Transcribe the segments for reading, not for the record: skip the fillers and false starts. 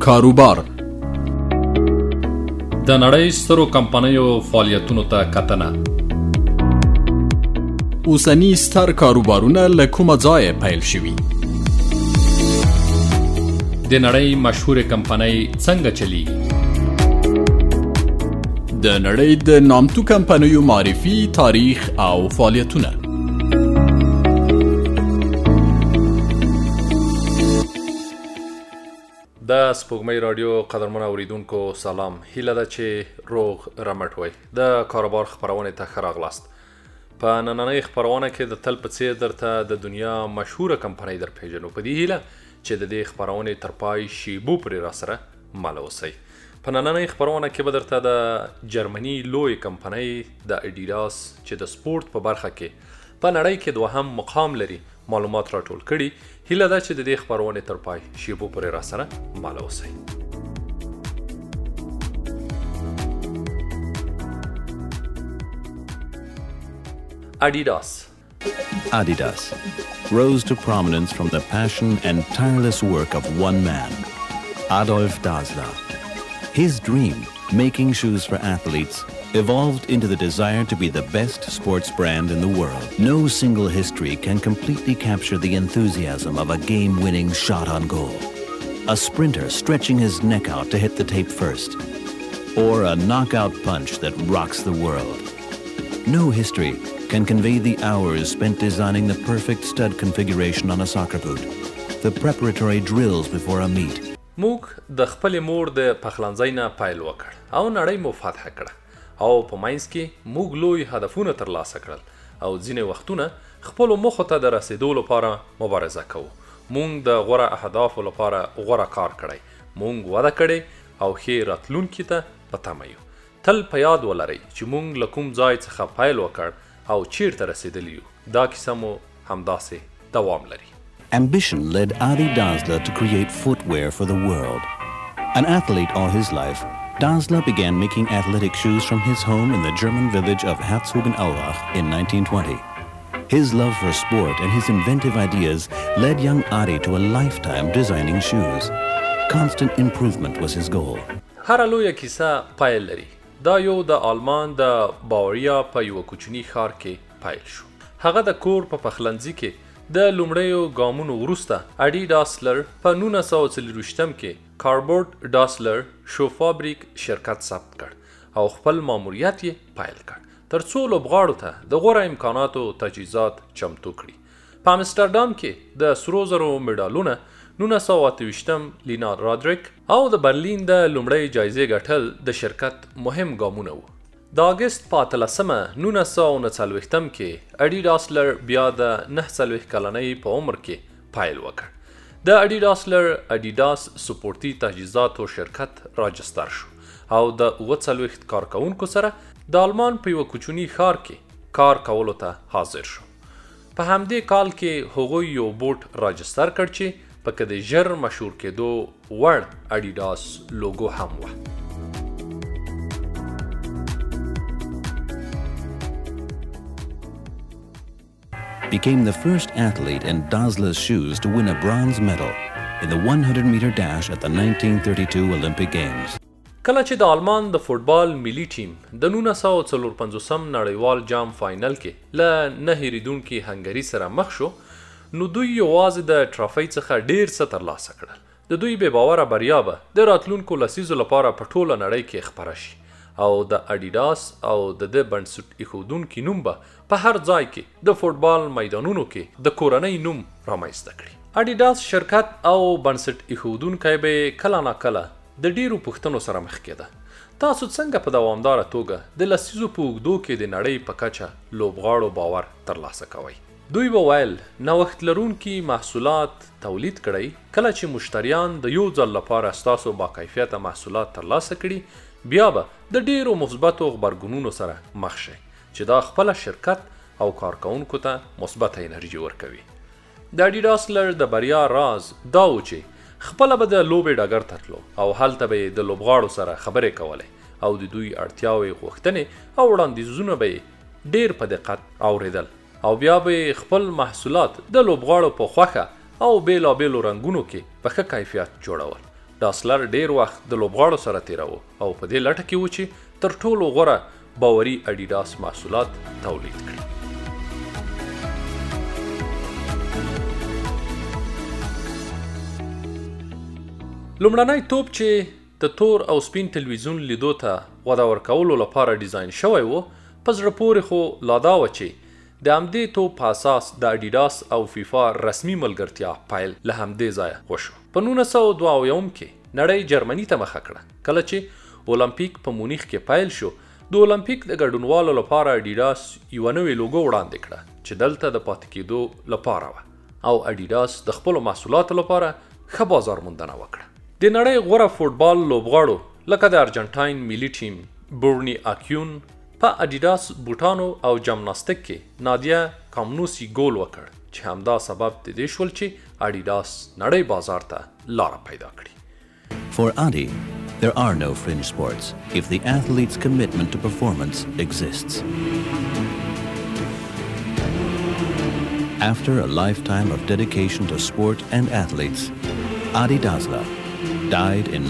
کاروبار د نړۍ سترو کمپنیو فعالیتونو ته کتنه. اوسنی ستر کاروبارونه له کومه ځایه پیل شوي؟ د نړۍ مشهور کمپنۍ څنګه چلیږي؟ د نړۍ د نامتو کمپنیو معرفي، تاریخ او فعالیتونه. د سپوږمۍ رادیو قدرمن اوریدونکو سلام. هیله ده چې روغ رمټ وئ. د کاروبار خپرونې ته ښه راغلاست. په نننۍ خپرونه کې د تل په څیر درته د دنیا مشهوره کمپنۍ در پیژنو، په دې هیله چې د دې خپرونې تر پای شیبو پرې راسره مل اوسئ. په نننۍ خپرونه کې به درته د جرمني لوی کمپنۍ د اډیداس چې د سپورت په برخه کې په نړۍ کې دوهم مقام لري معلومات راټول کړي. هیله ده چې د دې خپرونې تر پای شیبو پرې راسره مل اوسئ. Adidas rose to prominence from the passion and tireless work of one man, Adolf Dassler. His dream, making shoes for athletes, evolved into the desire to be the best sports brand in the world. No single history can completely capture the enthusiasm of a game-winning shot on goal, a sprinter stretching his neck out to hit the tape first, or a knockout punch that rocks the world. No history can convey the hours spent designing the perfect stud configuration on a soccer boot, the preparatory drills before a meet. موږ د خپل مور د پخلنځي نه پیل وکړ او نړۍ مو فتح کړه، او په ماینس کې موږ لوی هدفونه ترلاسه کړل او ځینې وختونه خپل موخو ته د رسیدو لپاره مبارزه کوو. موږ د غوره اهدافو لپاره غوره کار کړی، موږ وعده کړی او ښې راتلونکي ته په تمه یو. تل په یاد ولرئ چې موږ له کوم ځای څخه پیل وکړ او چیرته رسیدلی یو. دا کیسه مو همداسې دوام لري. Ambition led Adi Dassler to create footwear for the world. An athlete all his life, Dassler began making athletic shoes from his home in the German village of Herzogenaurach in 1920. His love for sport and his inventive ideas led young Adi to a lifetime designing shoes. Constant improvement was his goal. هر لویه کیسه پیل لري. دا یو د آلمان د باوریا په یو کوچني ښار کې پیل شو. هغه د کور په پخلنځي کې د لومړیو ګامونو وروسته اډي ډاسلر په 1940 کې کاربورډ ډاسلر شو فابریک شرکت ثبت کړ او خپل ماموریت یې پیل کړ ترڅو لوبغاړو ته د غوره امکاناتو تجهیزات چمتو کړي. په امستردام کې د سرو زرو مډالونه 1928 لینا رادریک او د برلین د لومړۍ جایزې ګټل د شرکت مهم ګامونه وو. د اگست په 1939 کې اډي ډاسلر بیا د 49 کلنۍ په عمر کې پیل وکړ. د اډي ډاسلر اډیداس سپورتي تجهیزاتو شرکت راجستر شو او د 40 کارکونکو سره د آلمان په یو کوچني ښار کې کار کولو ته حاضر شو. په همدې کال کې هغوی یو بوټ راجستر کړ چې پکې د ژر مشهور کېدو وړ اډیداس لوګو هم و. Became the first athlete in Dassler's shoes to win a bronze medal in the 100-meter dash at the 1932 Olympic Games. کله چې د آلمان د فوټبال ملي ټیم د 1954 نړیوال جام فاینل کې له نه هېرېدونکي هنګري سره مخ شو، نو دوی یوازې د ټرافۍ څخه ډېر څه ترلاسه کړل. د دوی بې باوره بریا به د راتلونکو لسیزو لپاره په ټوله نړۍ کې خپره شي او د اډیداس او د بنسټ ایښودونکي نوم به په هر ځای کې د فوټبال میدانونو کې د کورنۍ نوم رامنځته کړي. اډیداس شرکت او بنسټ ایښودونکی به کله ناکله د ډیرو پوښتنو سره مخ کېده. تاسو څنګه په دوامداره توګه د لسیزو په اوږدو کې د نړۍ په کچه لوبغاړو باور ترلاسه کوئ؟ دوی به ویل نوښت لرونکي محصولات تولید کړئ. کله چې مشتریان د یو ځل لپاره ستاسو باکیفیته محصولات ترلاسه کړي، بیا به د ډیرو مثبتو غبرګونونو سره مخ شئ چې دا خپله شرکت او کارکونکو ته مثبته انرژي ورکوي. د اډي ډاسلر د بریا راز دا و چې خپله به د لوبې ډګر ته تلو او هلته به د لوبغاړو سره خبرې کولې او د دوی اړتیاوې، غوښتنې او وړاندیزونه به ډیر په دقت اوریدل او بیا به خپل محصولات د لوبغاړو په خوښه او بیلابیلو رنګونو کې په ښه کیفیت جوړول. ډاسلر ډیر وخت د لوبغاړو سره تیراوه او په دې لټه کې و چې تر ټولو غوره باوري اډیداس محصولات تولید کړي. لومړنی توپ چې د تور او سپین تلویزیون لیدو ته وده ورکولو لپاره ډیزاین شوی و په زړه پورې خو لا دا و چې د همدې توپ په اساس د اډیداس او فیفا رسمي ملګرتیا پیل له همدې ځایه وشو. په 1972 کې نړۍ جرمني ته مخه کړه کله چې اولمپیک په مونیخ کې پیل شو. د اولمپیک د ګډونوالو لپاره اډیداس یو نوې لوګو وړاندې کړه چې دلته د پاتې کېدو لپاره و او اډیداس د خپلو محصولاتو لپاره ښه بازار موندنه وکړه. د نړۍ غوره فوټبال لوبغاړو لکه د ارجنټاین ملي ټیم بورني اکیون په اډیداس بوټانو او جمناستیک کې نادیا کامنوسی ګول وکړ چې همدا سبب د دې شول چې اډیداس نړۍ بازار ته لاره پیدا کړي. For Adi, there are no fringe sports if the athlete's commitment to performance exists. After a lifetime of dedication to sport and athletes, Adi Dassler died in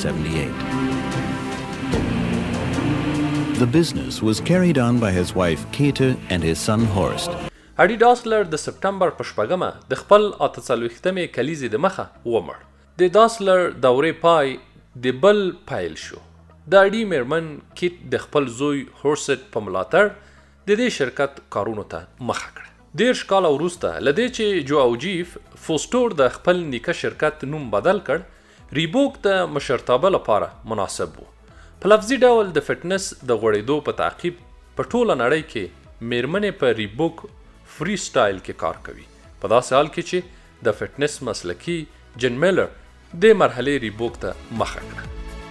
1978. The business was carried on by his wife Käthe and his son Horst. اډی ډاسلر د سپټمبر په 8 د خپل 48مې کلیزې د مخه ومړ. د داسلر دورې پای د بل پایل شو. د اډی میرمن کیټ د خپل زوی هورست په ملاتړ د دې شرکت کارونو ته مخه کړه. 10 کال وروسته لدې چې جو اوجیف فوسټور د خپل نیکه شرکت نوم بدل کړ، ریبوک د مشرتابه لپاره مناسب وو. په لفظي ډول د فټنس د غوړېدو په تعقیب په ټوله نړۍ کې میرمنې په ریبوک فری سټایل کې کار کوي. په داسې حال کې چې د فټنس مسلکي جن میلر د مرحلې ریبوک ته مخه کړه.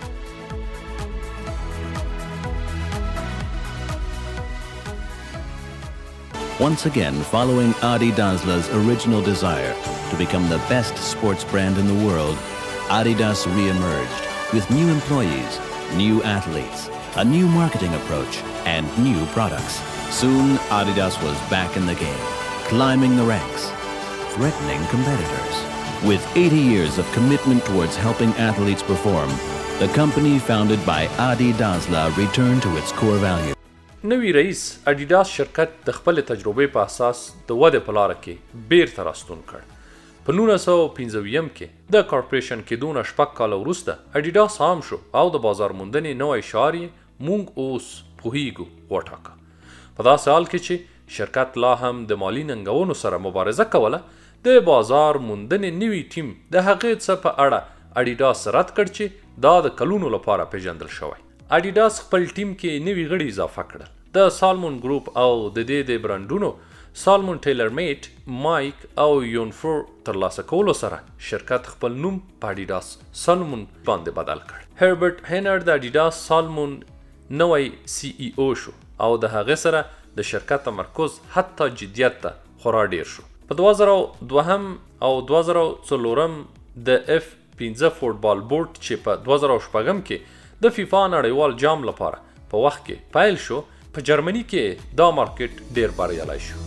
Once again, following Adi Dassler's original desire to become the best sports brand in the world, Adidas re-emerged with new employees, new athletes, a new marketing approach, and new products. Soon, Adidas was back in the game, climbing the ranks, threatening competitors. With 80 years of commitment towards helping athletes perform, the company founded by Adi Dassler returned to its core values. نوی رئیس اډیداس شرکت د خپل تجربې په اساس د ودې په لاره کې بیرته راستون کړ. په 1915 کې د کارپوریشن کېدو نه 6 کاله وروسته اډیداس عام شو او د بازار موندنې نوی شعار یې مونږ اوس پوهیږو وټاکه. په داسې حال کې چې شرکت لا هم د مالي ننګونو سره مبارزه کوله، د بازار موندنې نوی ټیم د هغې څه په اړه اډیداس رد کړ چې دا د کلونو لپاره پیژندل شوی. اډیداس خپل ټیم کې نوي غړي اضافه کړل. د سالمون ګروپ او د دې د برانډونو سالمون ټیلر میټ، مایک او یونفور ترلاسه کولو سره شرکت خپل نوم په اډیداس سالمون باندې بدل کړ. هربرت هینر د اډیداس سالمون نوی سی ای او شو او د هغه سره د شرکت تمرکز حتی جدیت ته خورا ډیر شو. په 2002 او 2004 د F15 فوټبال بورډ چې په 2006 کې د فیفا نړیوال جام لپاره په وخت کې پیل شو، په جرمني کې دا مارکیټ ډیر بریالی شو.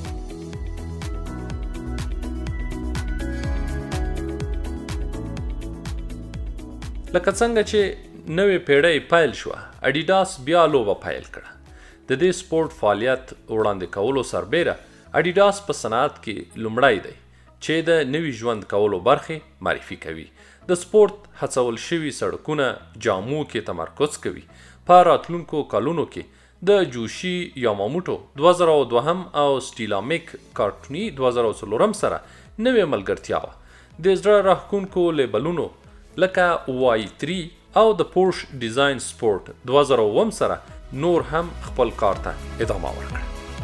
لکه څنګه چې نوې پیړۍ پیل شوه، اډیداس بیا لوبه پیل کړه. د دې سپورت فعالیت وړاندې کولو سربیره اډیداس په صنعت کې لومړی دی چې د نوي ژوند کولو برخې معرفي کوي. د سپورت هڅول شوي سړکونه جامو کې تمرکز کوي. په راتلونکو کلونو کې د جوشي یاماموټو 2002 او سټیلامیک کارټوني 2004 سره نوې ملګرتیا وه. د زړه راښکونکو لیبلونو لکه Y3 او د پورش ډیزاین سپورت 2007 سره نور هم خپل کار ته ادامه ورکړه.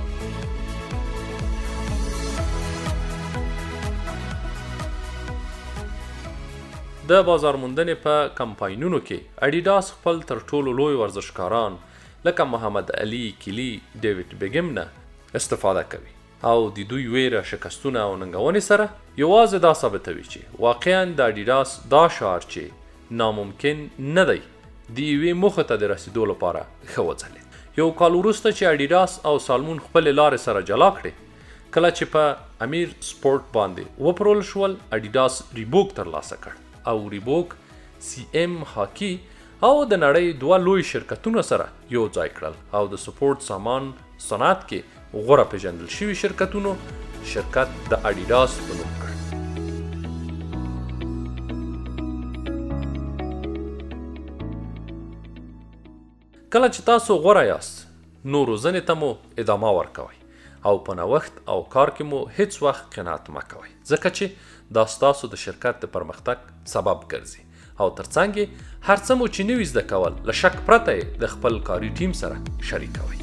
د بازار موندنې په کمپاینونو کې اډیداس خپل تر ټولو لوی ورزشکاران لکه محمد علي کیلی، ډیوډ بیګم نه استفاده کوي او د دوی ویره، شکستونه او ننګونې سره یوازې دا ثابتوي چې واقعا د اډیداس دا شعار چې ناممکن نه دی د یوې موخې ته د رسیدو لپاره ښه وځلید. یو کال وروسته چې اډیداس او سالمون خپلې لارې سره جلا کړې، کله چې په امیر سپورت باندې وپرول شول، اډیداس ریبوک ترلاسه کړ او ریبوک CM هاکی او د نړۍ 2 لوی شرکتونو سره یو ځای کړل او د سپورت سامان صنعت کې غوره پیژندل شوي شرکتونو شرکت د اډیداس په نوم کړ. کله چې تاسو غوره یاست نو روزنې ته مو ادامه ورکوئ او په نوښت او کار کې مو هیڅ وخت قناعت مه کوئ ځکه چې دا ستاسو د شرکت د پرمختګ سبب ګرځي او ترڅنګ یې هر څه مو چې نوي زده کول له شک پرته یې د خپل کاري ټیم سره شریکوئ.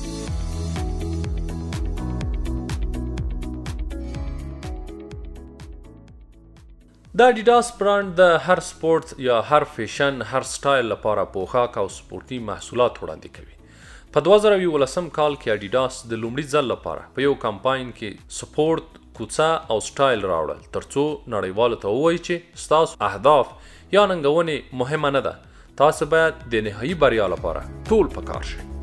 د اډیداس برانډ د هر سپورت یا هر فیشن هر سټایل لپاره پوښاک او سپورتي محصولات وړاندې کوي. په 2011 کال کې اډیداس د لومړي ځل لپاره په یو کمپاین کې سپورت، کوڅه او سټایل راوړل ترڅو نړیوالو ته ووایي چې ستاسو اهداف یا ننګونې مهمه نه ده، تاسو باید د نهایي بریا لپاره ټول په کار شئ.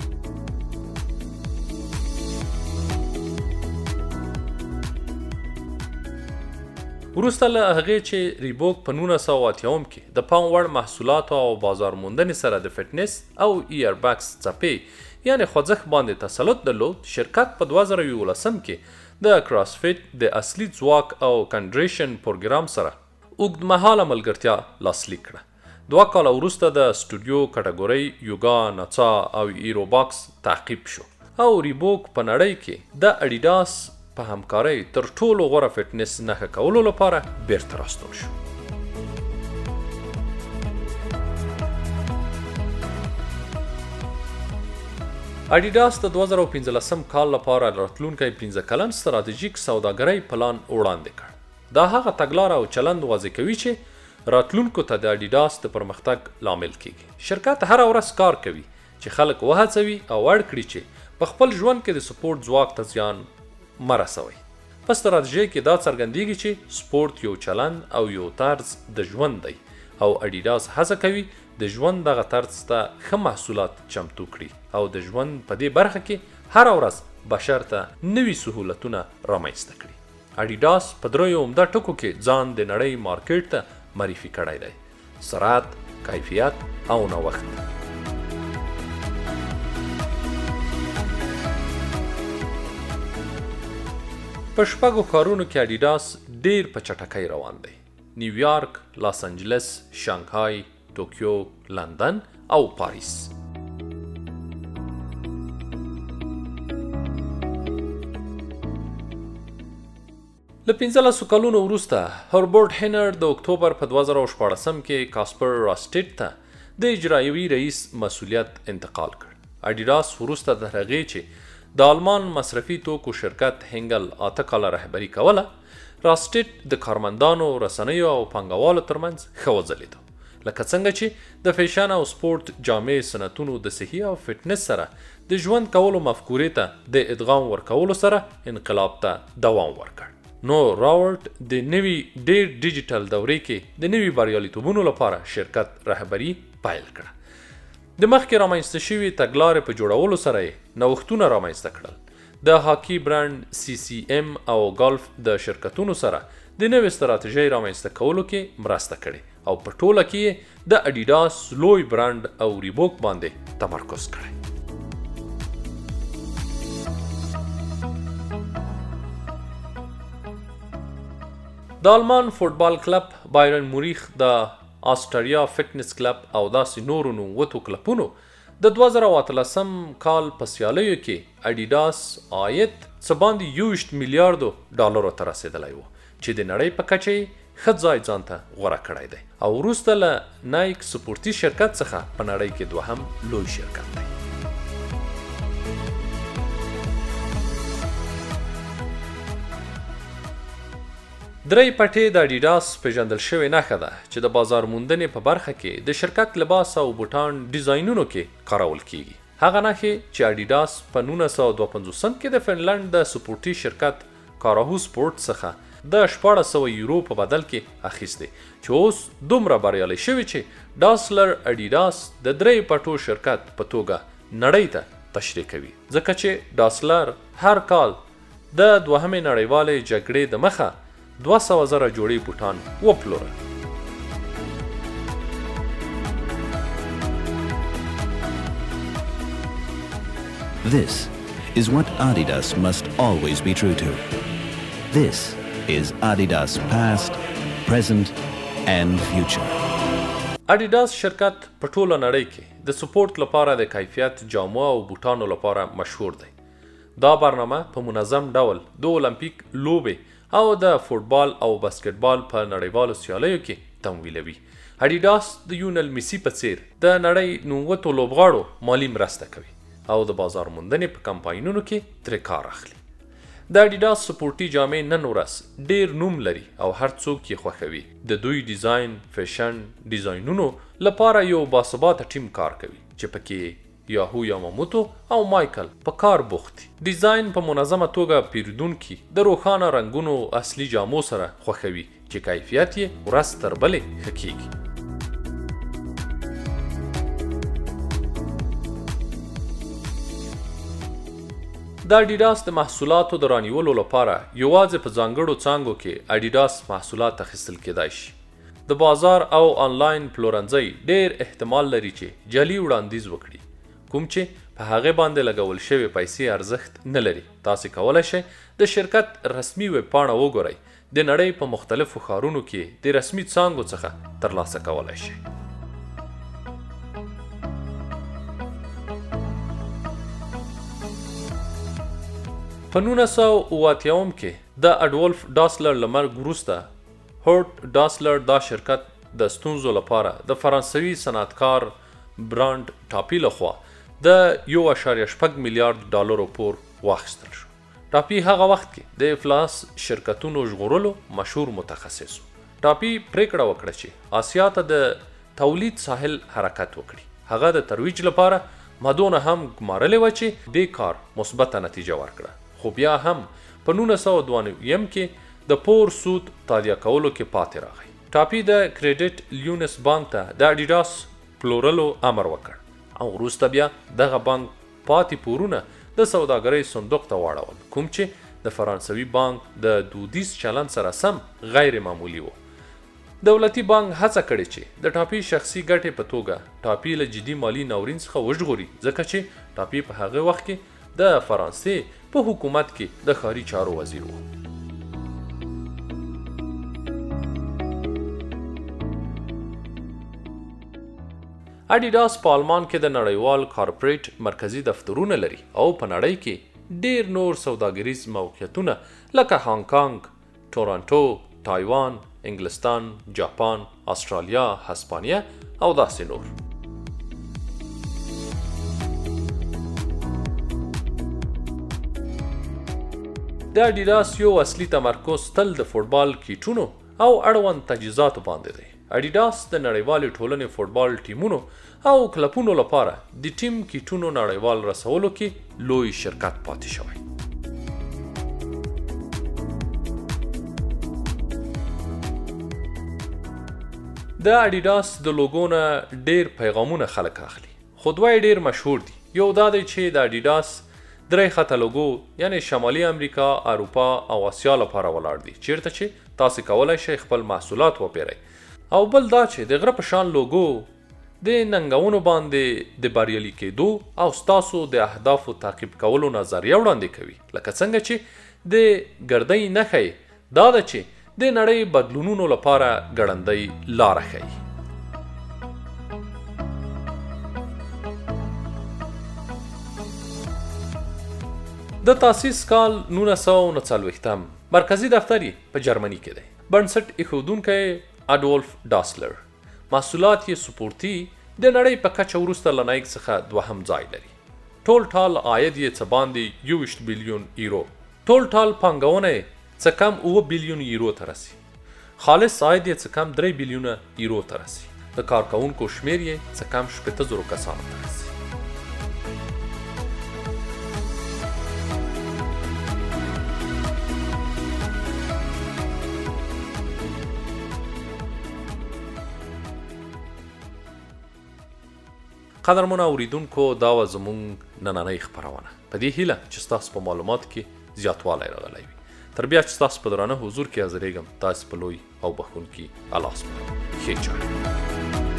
وروسته له هغې چې ریبوک په 1980 کې د پام وړ محصولاتو او بازار موندنې سره د فټنس او ایربکس څپې یعنی خوځښت باندې تسلط درلود، شرکت په 2011 کې د کراسفټ د اصلي ځواک او کنډریشن پروګرام سره اوږدمهاله ملګرتیا لاسلیک کړه. 2 کاله وروسته د سټوډیو کټګورۍ یوګا، نڅا او ایروبکس تعقیب شو او ریبوک په نړۍ کې د اډیداس په همکارۍ تر ټولو غوره فټنس نښه کولو لپاره بیرته راستون شو. اډیداس د 2015 کال لپاره راتلونکی 15 کلن ستراتیژیک سوداګرۍ پلان وړاندې کړ. دا هغه تګلاره او چلند واضح کوي چې راتلونکو ته د اډیداس د پرمختګ لامل کیږي. شرکت هر ورځ کار کوي چې خلک وهڅوي او اړ کړي چې په خپل ژوند کې د سپورت ځواک ته زیان مرسوي. په ستراتیژۍ کې دا څرګندېږي چې سپورت یو چلند او یو طرز د ژوند دی او اډیداس هڅه کوي د ژوند دغه طرز ته ښه محصولات چمتو کړي او د ژوند په دې برخه کې هر ورځ بشر ته نوي سهولتونه رامنځته کړي. اډیداس په 3 عمده ټکو کې ځان د نړۍ مارکیټ ته معرفي کړی دی: سرعت، کیفیت او نوښت. په 6 ښارونو کې اډیداس ډیر په چټکۍ روان دی: نیویارک، لاس انجلس، شانګهای، ټوکیو، لندن او پاریس. له 15 کلونو وروسته هربرټ هینر د اکتوبر په 2014 کې کاسپر راسټیټ ته د اجرایوي رئیس مسؤلیت انتقال کړ. اډیداس وروسته د هغې چې د آلمان مصرفي توکو شرکت هنګل 8 کاله رهبري کوله، راسټیټ د کارمندانو، رسنیو او پانګوالو ترمنځ ښه وځلېده. لکه څنګه چې د فیشن او سپورت جامع صنعتونو د صحي او فټنس سره د ژوند کولو مفکورې ته د ادغام ورکولو سره انقلاب ته دوام ورکړ. نو راورټ د نوي ډیر ډیجیټل دورې کې د نوي بریالیتوبونو لپاره شرکت رهبري پیل کړه. د مخکې رامنځته شوي تګلارې په جوړولو سره یې نوښتونه رامنځته کړل. د هاکی برانډ CCM او ګالف د شرکتونو سره د نوې ستراتیژۍ رامنځته کولو کې مرسته کړې او په ټوله کې د اډیداس لوی برانډ او ریبوک باندې تمرکز کړی. د آلمان فوټبال کلب بایرن مونیخ، د آسټریا فټنس کلب او داسې نورو نوموتو کلبونو د 2013 کال په سیالیو کې اډیداس عاید څه باندې 20 میلیارډو ډالرو ته رسېدلی و چې د نړۍ په کچه یې ښه ځای ځان ته غوره کړی دی او وروسته له نایک سپورتي شرکت څخه په نړۍ کې 2م لوی شرکت دی. درې پټې د اډیداس پیژندل شوې نښه ده چې د بازار موندنې په برخه کې د شرکت لباس او بوټان ډیزاینونو کې کارول کیږي. هغه نښې چې اډیداس په 1952 کې د فنلند د سپورتي شرکت کاراهو سپورت څخه د 1400 یورو په بدل کې اخیستي چې اوس دومره بریالي شوي چې ډاسلر اډیداس د درې پټو شرکت په توګه نړۍ ته تشریح کوي، ځکه چې ډاسلر هر کال د 2مې نړیوالې جګړې د مخه 200,000 جوړې بوټان وپلوره. This is what Adidas must always be true to. This is Adidas past, present and future. اډیډاس شرکت په ټوله نړۍ کې د سپورت لپاره د کیفیت جامو او بوټانو لپاره مشهور دی. دا برنامه په منظم ډول د اولمپیک لوبې او د فوټبال او باسکټبال په نړیوالو سیالیو کې تمویلوي. اډیډاس د یونل میسی په څیر د نړۍ 90 لوبغاړو مالی مرسته کوي او د بازار موندنې په کمپاینونو کې ترې کار اخلي. د اډیډاس سپورټي جامې نن ورځ ډیر نوم لري او هر څوک یې خوښوي. د دوی ډیزاین، فیشن، ډیزاینونو لپاره یو باثباته ټیم کار کوي چې پکې یاهو یاماموتو او مایکل په کار بوخت دي. ډیزاین په منظمه توګه پیرودونکي د روښانه رنګونو اصلي جامو سره خوښوي چې کیفیت یې ورځ تر بلې ښه کیږي. د اډیډاس د محصولاتو د رانیولو لپاره یوازې په ځانګړو څانګو کې اډیډاس محصولات اخیستل کېدای شي. د بازار او آنلاین پلورنځي ډیر احتمال لري چې جعلي وړاندیز وکړي، کوم چې په هغه باندې لګول شوی پیسې ارزښت نه لري. تاسو کولی شئ د شرکت رسمي ویب پاڼه وګورئ. د نړۍ په مختلفو ښارونو کې د رسمي څانګو څخه ترلاسه کولی شئ. په 1988 کې د اډولف ډاسلر له مرګ وروسته هورت ډاسلر دا شرکت د ستونزو لپاره د فرانسوي صنعتکار برانډ ټاپي لخوا د 1.8 میلیارډ ډالرو پور واخیستل شو. ټاپي هغه وخت کې د افلاس شرکتونو ژغورلو مشهور متخصص و. ټاپي پریکړه وکړه چې آسیا ته د تولید ساحل حرکت وکړي. هغه د ترویج لپاره مدونه هم ګمارلې و چې دې کار مثبته نتیجه ورکړه، خو بیا هم په 1992 کې د پور سود تادیه کولو کې پاتې راغی. ټاپي د کریډټ لیونس بانک ته د اډیډاس پلورلو امر وکړ او وروسته بیا دغه بانک پاتې پورونه د سوداګرۍ صندوق ته واړول، کوم چې د فرانسوي بانک د دودیز چلند سره سم غیر معمولی و. دولتي بانک هڅه کړې چې د ټاپي شخصي ګټې په توګه ټاپي له جدي مالی ناورین څخه وژغوري، ځکه چې ټاپي په هغه وخت کې د فرانسې په حکومت کې د ښاري چارو وزیر و. اډیډاس په آلمان کې د نړیوال کارپوریټ مرکزی دفترونه لري او په نړۍ کې ډیر نور سوداګریز موقعیتونه لکه هانګ کانګ، تورنټو، تایوان، انګلستان، جاپان، استرالیا، هسپانیا او داسې نور. د اډیډاس یو اصلي تمرکز تل د فوټبال کیټونو او اړوند تجهیزاتو باندې دی. اډیډاس د نړیوالې ټولنې فوټبال ټیمونو او کلبونو لپاره د ټیم کیټونو نړیوال رسولو کې لوی شرکت پاتې شوی. د اډیډاس د لوګو نه ډیر پیغامونه خلک اخلي، خو دوه ډیر مشهور دي. یو دا دی چې د اډیډاس درې خطه لوګو یعنی شمالي امریکا، اروپا او آسیا لپاره ولاړ دي، چیرته چې تاسو کولی شئ خپل محصولات وپیرئ. او بل دا چې د غره په شان لوګو د ننګونو باندې د بریالي کېدو او ستاسو د اهدافو تعقیب کولو نظریه وړاندې کوي، لکه څنګه چې د ګردۍ نښه دا ده چې د نړۍ بدلونونو لپاره ګړندۍ لاره ښیي. د تاسیس کال 1939 مرکزی دفتر په جرمني کې دی. بنسټ ایښودونکی اډولف ډاسلر. محصولات یې سپورتي د نړۍ په کچه وروسته له نایک څخه دوهم ځای لري. ټول ټال عاید یې څه باندې 21 بلیون یورو. ټول ټال پانګونه یې څه کم 9 بلیون یورو ته رسي. خالص عاید یې څه کم 3 بلیونه یورو ته رسي. د کارکونکو شمیر یې څه کم 80,000 کسانو ته رسي. قدرمن اوریدونکو، دا و زموږ نننۍ خپرونه. په دې هیله چې ستاسو په معلوماتو کې زیاتوالی راغلی وي. تر بیا چې ستاسو په درانه حضور کې حاضرېږم، تاسو په لوی او بخښونکي الله سپارم. ښې چای.